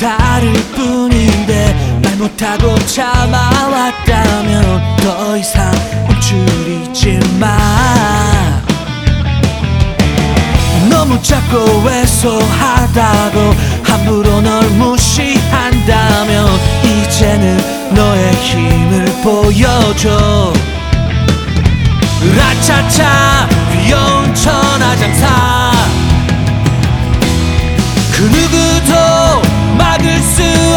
다를 뿐인데 말 못하고 참아왔다면 더 이상 움츠리지 마. 너무 작고 왜소하다고 함부로 널 무시한다면 이제는 너의 힘을 보여줘. 라차차 귀여운 천하장사, 그 누구도 막을 수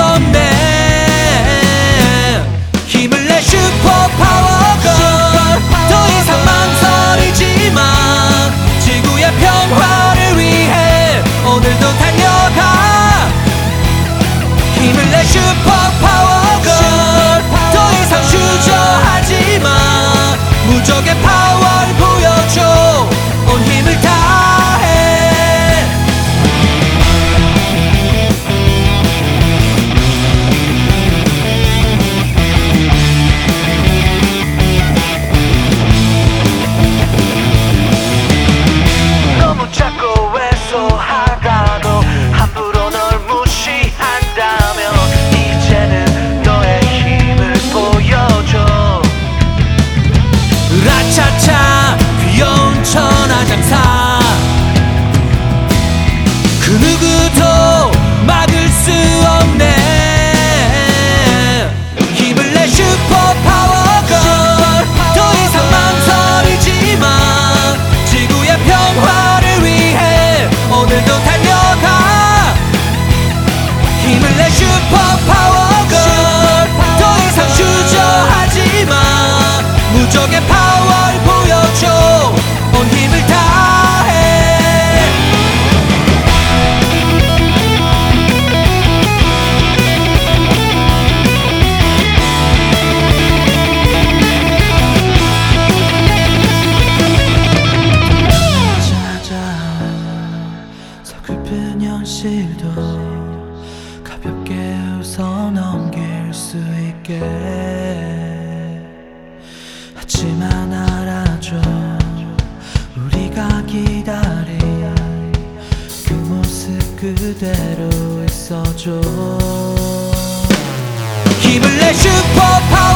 없네. 힘을 내 슈퍼파워걸. 더 이상 망설이지 마. 지구의 평화를 위해 오늘도 달려가. 힘을 내 슈퍼파워걸. 더 이상 주저하지 마. 무적의 파워를 보여줘. 온 힘을 다해. 너무 작고 왜소하다고 함부로 널 무시한다면 이제는 너의 힘을 보여줘. 라차차 귀여운 천하장사, 그 누구도 막을 수 없네. 힘을 내 슈퍼파워걸. 더 이상 망설이지 마. 지구의 평화를 위해 오늘도 달려가. 힘을 내 슈퍼파워걸. 더 이상 주저하지 마. 무적의 파워를 보여줘. 온 힘을 다해. 찾아 서글픈 현실도 가볍게 웃어 넘길 수 있게. 하지만 알아줘, 우리가 기다린 그 모습 그대로 있어줘. 힘을 내 슈퍼파워.